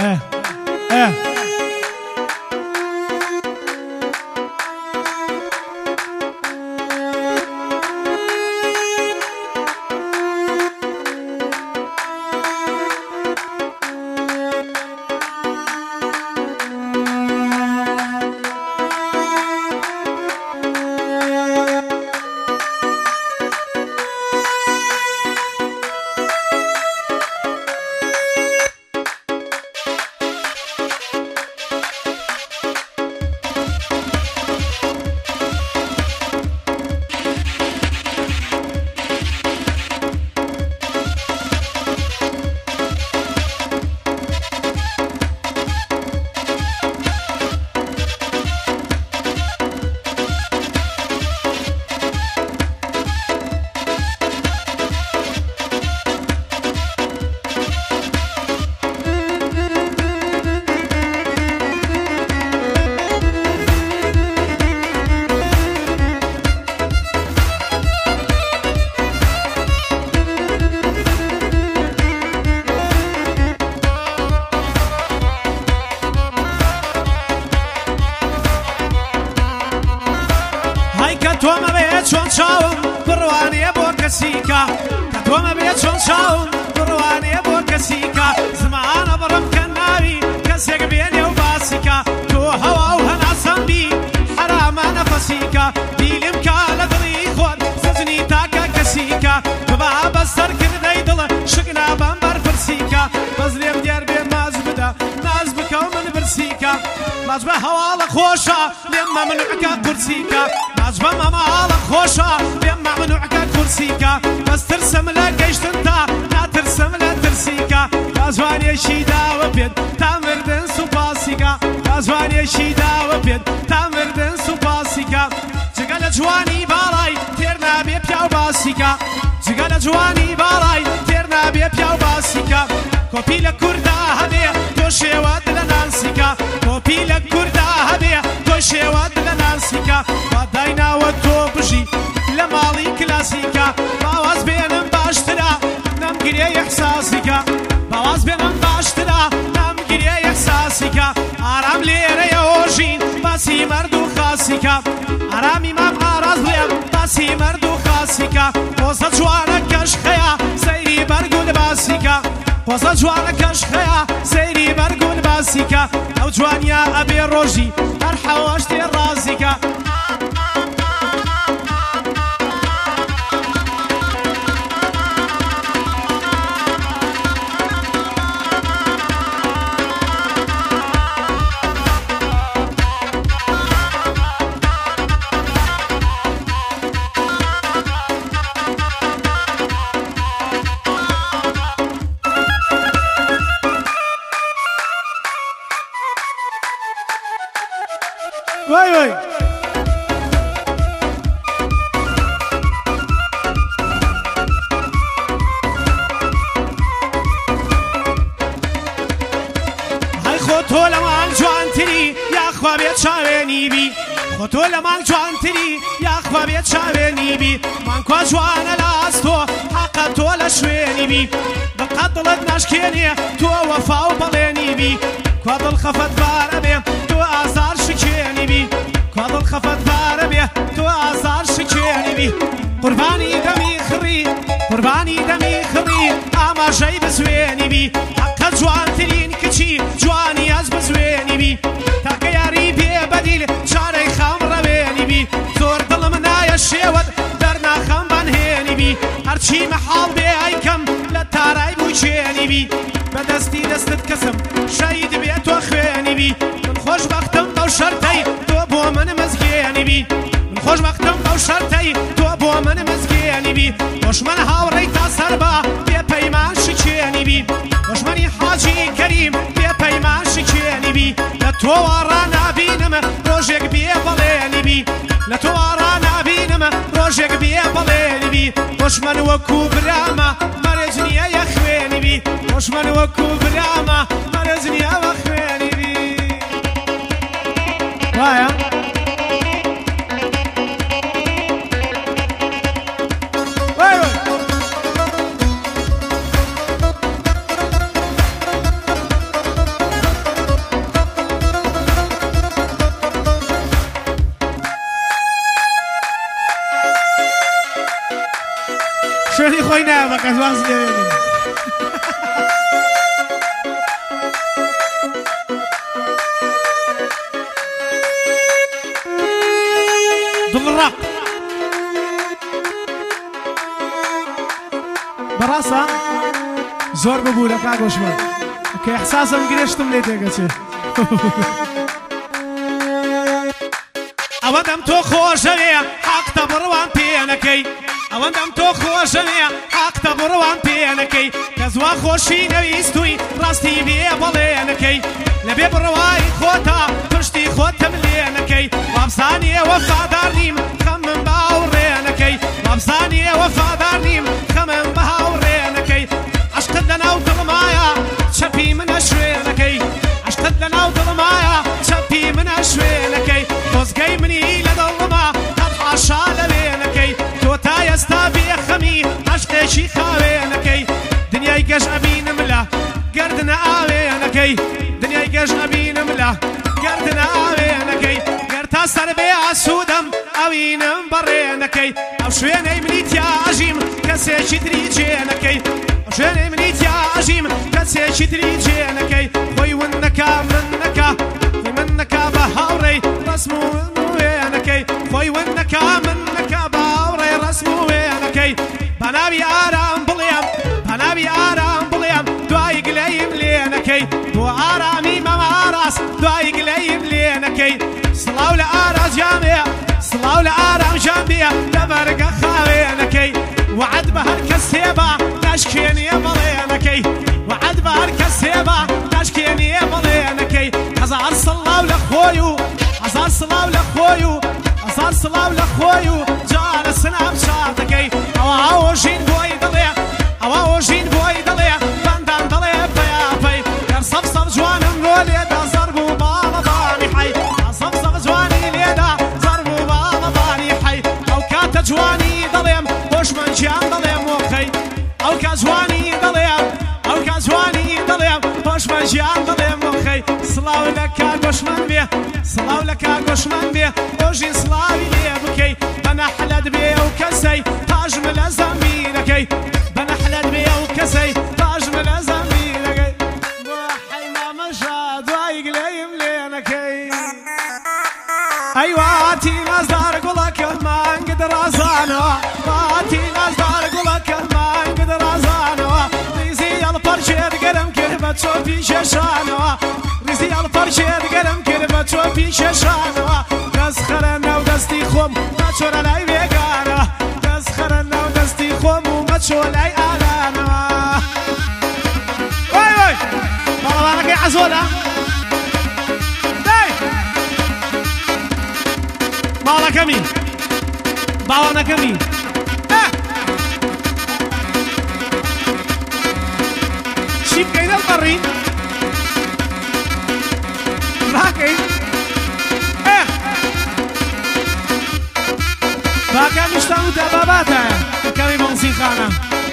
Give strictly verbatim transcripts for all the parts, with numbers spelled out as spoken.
اه اه كتوما بيت شون شاوم برواني ابو كسيكا كتوما بيت شون شاوم برواني ابو كسيكا زمان برم كناري كسيك بيني وباسيكا تو هوا وهنا صنبي حرام نفسيكا ديلم كالا ضريخون سزني تاكا كسيكا بباب السرك ذيدل شقنا بمبر فرسيكا بزليم ديار بين ناز بدا ناز بكو من برسيكا ماجبه هوالا خوشا لما منعكا كرسيكا ماجبه ماما خوشا لما منعكا كرسيكا بس ترسم لك ايش تنتا لا ترسم لا ترسيكا لازواني شيدا وبيد تامر دن سوباسيكا لازواني شيدا وبيد تامر دن سوباسيكا جگل جواني بالاي تيرنا بي بياو باسيكا جگل جواني بالاي تيرنا بي بياو باسيكا كوبي لكوردا هبي توشي ود لنانسيكا كوبي لكوردا هبي توشي ود لنانسيكا وداينا ودو بجي لمالي كلاسيكا باواز بينم باشترا نمگري احساسيكا باواز بينم باشترا نمگري احساسيكا آرام ليرة يوجين باسي مردو خاسيكا آرامي مام آراز بليم باسي مردو خاسيكا وصل جوانا كشخيا سيري برگو لباسيكا وصل جوانا كشخيا سيري برگو لباسيكا او جوانيا ابي روجي ارحواشتي الرازيكا وای وای هاي خوتو لمان جوانتري يا اخوا بيت شاويني بي خوتو لمان جوانتري يا اخوا بيت شاويني بي مانكو جوانا لاستو حقتو لشويني بي بقدلت ناشكيني تو وفاو بليني بي كوادل خفت باربي تو آزار شكيني بي كوادل خفت باربي تو آزار شكيني بي قرباني دمي خري قرباني دمي خري اما جاي بزويني بي حق جوان ترين كتشي جواني از بزويني بي تاك ياري بي بديل شاري خمر بيني بي زور دل منايا الشيود درنا خم بنهيني بي هرشي محال بي ايكم لتاراي بوچيني بي بدستي دستت كسم شايد بيت واخواني بي من خوش بختم بو شرطي تو بو من مزگيني بي من خوش بختم بو شرطي تو بو من مزگيني بي دشمن هاوري تاثر با بي پیمان شكيني بي دشمني حاجي كريم بي پیمان شكيني بي لتو ورانا بينم روجك بي بليني بي لتو ورانا بينم روجك بي بليني بي دشمن وكو براما مرجني يا خواني بي دشمن وكو براما مرجني يا خواني بي وایا وای وای واز لێوێنی دڵڕق بەڕاستە زۆر ببوو لە کاگۆشمان کە احساسم گرێشتم لێ تێگەچێ ئەوەندەم تۆ خۆشەوێ حەقتە بڕوان پێنەکەی ئەوەندەم تۆ خۆشەوێ حەقتە بڕوان پێنەکەی کە زوا خۆشی نەویستووی ڕاستی بێ بەڵێنەکەی لەبێ بڕوای خۆتا پشتی خۆتم لێنەکەی وابزانیێ وەفادار نیم خەمم باوڕێنەکەی وابزانیێ وەفادار نیم خەمم باوڕێنەکەی عشقت لەناو دڵمایە چەپی منە شوێنەکەی عشقت لەناو دڵمایە چەپی منە شوێنەکەی خۆزگەی منی لە دڵما قەت حاشا لە وێنەکەی تۆ تا ئێستا بێخەمی عشقێکی خاوێنەکەی دنیای گەش ئەبینم لە گەردنە ئاوێنەکەی دنیای گەش ئەبینم لە گەردنە ئاوێنەکەی گەر تا سەر بێ ئاسوودەم ئەوینم بەڕێنەکەی ئەو شوێنەی منی تیاژیم کەسێکی تری جێنەکەی ئەو شوێنەی منی تیاژیم کەسێکی تری جێنەکەی خۆی ون نەکا من نەکا خۆی من نەکا بە هاوڕێی ڕسم و وێنەکەی خۆی ون نەکا من نەکا بە هاوڕێی ڕسم و وێنەکەی بە ناوی ئارام بڵێم بە ناوی ئارام بڵێم دوای گلەیم لێنەکەی بۆ ئارامی مەمە ئاراس دوای گلەیم لێنەکەی سڵاو لە ئاراس جامێ سڵاو لە ئارام جامبیە لە بەرگە خاوێنەکەی وعد بە هەر کەس هێبە ناشکێنیە بەڵێنەکەی وعد بە هەر کەس هێبە ناشکێنیە بەڵێنەکەی هەزار سڵاو لە خۆی و هەزار سڵاو لە خۆی و هەزار سڵاو لە خۆی و جارە سنام شادەکەی ئەوە ئاوۆژین بۆی دڵێ ئەوە ئۆژین بۆی دڵێ بەندان دڵێ پەیاپەی گەر سەب سەب جوانم بۆ لێدا زەرب و باڵەبانی حەی سەب سەب جوانی لێدا زەرب و باڵەبانی حەی ئەو کاتە جوانی دڵێم خۆشمەنجیان دڵێم وەخەی ئەو کات جوانی دڵێم ئەو کات جوانی دڵێم خۆشمەنجیان دڵێم وەخەی سڵاو لە کاگۆشمان بێ سڵاو لە کاگۆشمان بێ ئۆژین سڵاوی لێ بکەی بەنەحلەت بێ ئەو کەسەی تاژم لە زەمبیرەکەی بەنەحلەت بێ ئەو کەسەی تاژم لە زەمبیرەکەی بۆ حەی مامەژە دوای گلەیم لێنەکەی ئەیواتی نازدار گوڵەکە مانگت ڕازانەوە واتی نازدار گوڵەکە مانگت ڕازانەوە ریزی هەڵپەرچێت گەرم کرد بە چۆپی شێشانەوە ریزی هەڵپەرچێت گەرم کرد بە چۆپی شێشانەوە دەست خەرە ناو دەستی خۆم مەچۆرە لای وێگانەوە دەست خەرە ناو دەستی خۆم و مەچۆ لای ئالانەوە وای وای باڵەوانەکەی عەزۆلە دای باڵەکەمی باڵانەکەمی چی بکەین دەڵبەڕین ڕاکەین باکەمی شتان و دەباباتە کەمی مەنزی خانە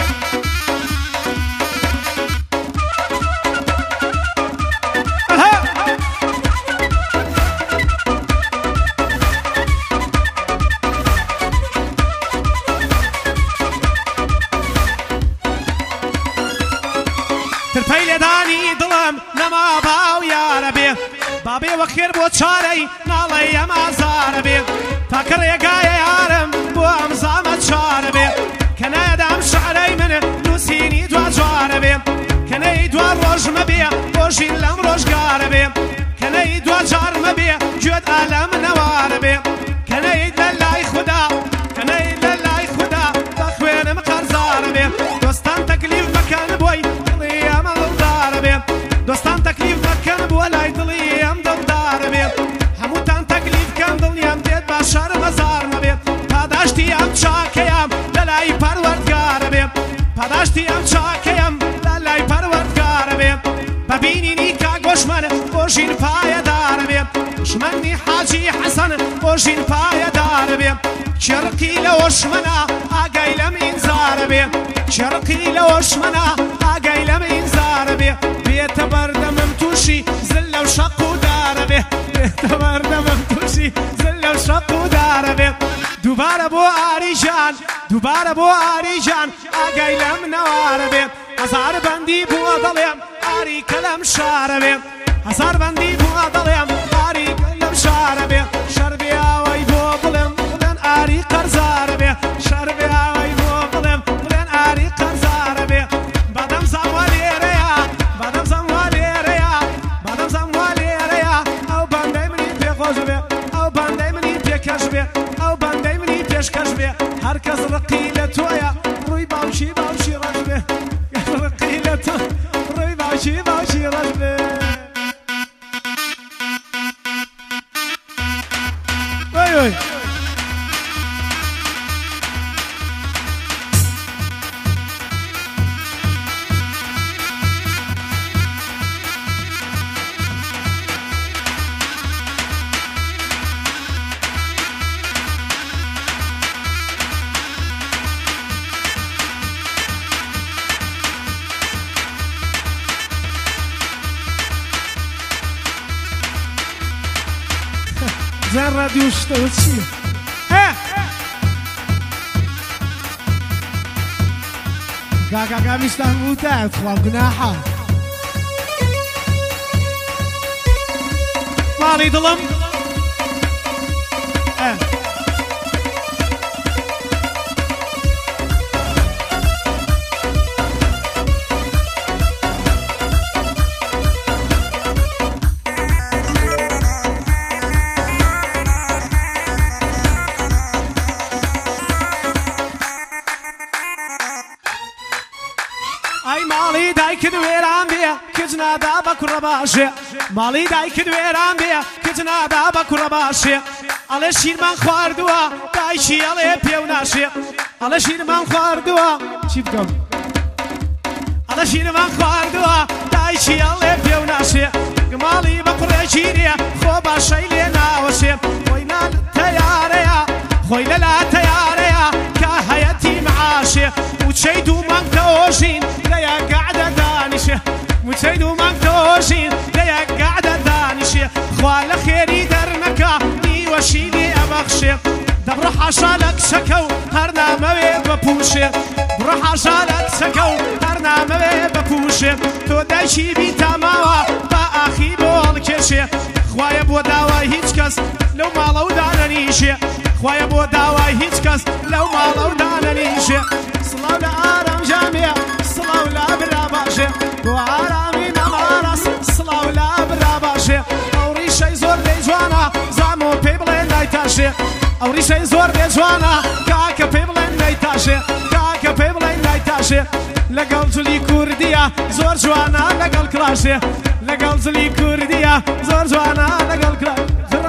ترپەی لێدانی دڵم نەما باو یارە بێ بابێ وەخێر بۆ چارەی ناڵێ ئەمازارە بێ تاکە ڕێگایە یارم بۆ ئەم زامەت چارە بێ کە نایەدام شعرەی من نووسینی دوا جوارە بێ کە نەی دوا ڕۆژمە بێ ڕۆژین لەم ڕۆژگارە بێ کە نەی دوا جارمە بێ گوێت ئالەم نەوارە بێ کە نەی لە لای خودا کە نەی لە لای خودا بەخوێنم قەرزارە بێ دۆستان تەکلیف مەکەن بۆی دڵی ئەمە دڵدارە بێ دۆستان تەکلیف مەکەن بۆ لای دڵی ئەم دڵدارە بێ هەمووتان تەکلیف کەم دڵنیام دێت با شەرم هەزارمە بێت پاداشتی ئەم چاکەیەم لە لای پەروەردگارە بێ پاداشتی ئەم چاکەیەم لە لای پەروەردگارە بێ بەبینینی کاگۆشمەن خۆشین پایەدارە بێ شمەنی حاجی حەسەن خۆشین پایەدارە بێ چێڕقی لە وەشمەنە ئاگای لەم ئینزارە بێ چێڕقی لە وەشمەنە ئاگای لەم ئینزارە بێ بێتە بەردەمم تووشی زل لەو شەق و دارە بێ بێتە بەردەمم تووشی زل لەو شەق و دارە بێ دووبارە بۆ ئاریژان دووبارە بۆ ئاریجان ئاگای لەم نەوارە بێ هەزار بەندی بووە دەڵێم ئاریکە لەم شارە بێ هەزار بەندی بووە دەڵێم ئاریکە لەم شارە بێ شەربێ ئاوای بۆ بڵێم بڵێن ئاری قەرزارە بێ شەربێ ئاوای بۆ بڵێم بڵێن ئاری قەرزارە بێ بەدەم زەموە لێرەیە بەدەم زەموە لێرەیە بەدەم زەموە لێرەیە ئەو بەندەی منی پێخۆش بێ ئەو بەندەی منی پێکەش بێ ئەو بەندەی منی پێشکەش بێ هەرکەس ڕقی لە تۆیە ڕووی باوشی باوشی ڕەش بێ ڕقی لە تۆ ڕووی باوشی باوشی ڕەش بێ وای وای زين راديو شتوت شي ها كاكا كا مستهموتات خواب جناحة مالي ظلم اه ماڵی دایکت وێران بێ کچ نادا بە کوڕە باشێ ماڵی دایکت وێران بێ کچ نادا بە کوڕە باشێ ئەڵێ شیرمان خواردووە دایکی ئەڵێ پێو ناشێ ئەڵێ شیرمان خواردووە چی بکەم ئەڵێ شیرمان خواردووە دایکی ئەڵێ پێو ناشێ گماڵی بە کوڕێکی نییە خۆ باشەی لێ ناوەشێ خۆی نان تەیارەیە خۆی لەلا تەیارەیە کە هەیەتی معاشێ وچەی دوو مانگ تەوەژین لە یەک گەعدە دانیشێ وچەی دوو مانگ تەوەژین لە یەک گەعدە دانیشێ خوا لە خێری دەرنەکە نیوەشی لێ ئەبەخشێ دەبڕە حاشا لە کچەکە و هەر نامەوێ بەپوشێ بڕە حاشا لە کچەکە و هەر نامەوێ بەپوشێ تۆ دایکی بیتاماوە بە ئاخی بۆ هەڵکێشێ خوایە بۆ داوای هیچ کەس لەو ماڵە و دانەنیشێ خوایە بۆ داوای هیچ کەس لەو ماڵە و دانەنیشێ سڵاو لە ئارام جامێ سڵاو لە برا باشێ بۆ ئارامی نەماڕاس سڵاو لە برا باشێ ئەو ڕیشەی زۆر بێ جوانە زامۆ پێی بڵێن نایتاشێ ئەو ڕیشەی زۆر بێ جوانە کاکە پێی بڵێن نایتاشێ کاکە پێی بڵێن نایتاشێ لەگەڵ جولی کوردیە زۆر جوانە لەگەڵ کلاشێ لەگەڵ جولی کوردیە زۆر جوانە لەگەڵ کلاش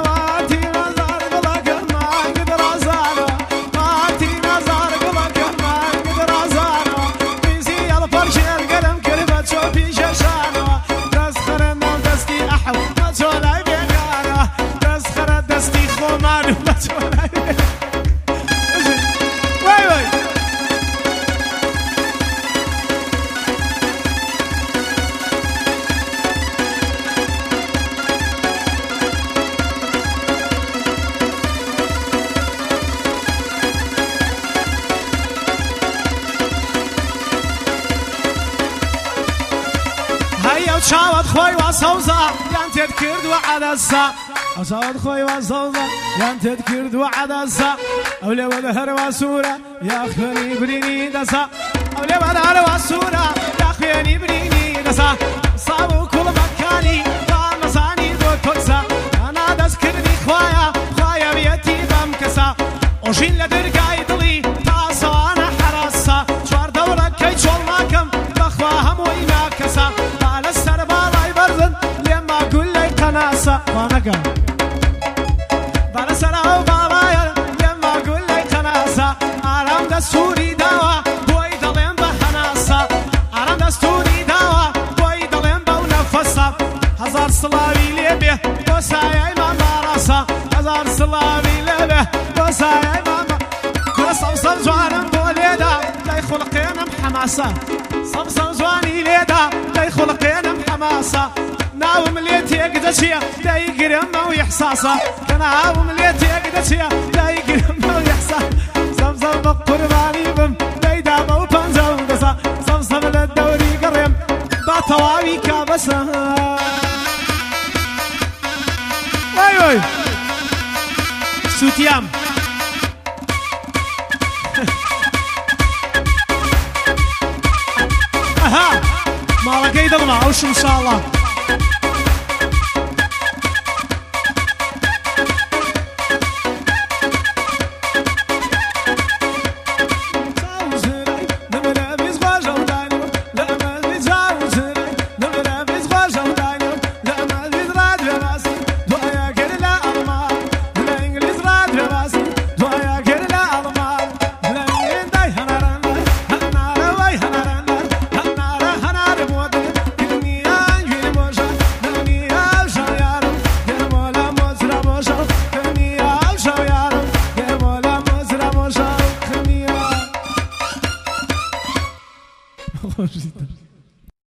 چاوت خوی و سوزا یان تد کرد و عدسا او چاوت خوی و سوزا یان تد کرد و عدسا اولی ولی هر و سورا یا خونی برینی دسا اولی ولی هر و سورا یا خونی برینی دسا صابو کل مکانی با مزانی دو کسا انا دست کردی خوایا خوایا بیتی بم کسا اوشین لدرگای دلی تا سوانا حراسا چوار دورا کی چول ماکم بخوا همو اینا کسا ناسا وانقا برسرا وبابايا لما اقول لك ناسا ارام دستوري دوا بوي دلين بحناسا ارام دستوري دوا بوي دلين بونفسا هزار صلاوي ليبه وسايا امام راسا هزار صلاوي ليبه وسايا امام كل صوصل جوانم بوليدا لا يخلقين بحماسه صوصل جواني ليدا لا يخلقين بحماسه ناوم ليتي اقدسيا لا يقرم ويحساسا كناوم ليتي اقدسيا لا يقرم ويحساسا سەڵ قوربانی بم دەیدامە و پەنجە و دەسا سەمسەم لە دەوری گەڕێم با تەواوی کابەسە وای وای سووتیام ئەها ماڵەکەی دڵمە ئەوش ئینشاڵڵا خۆشی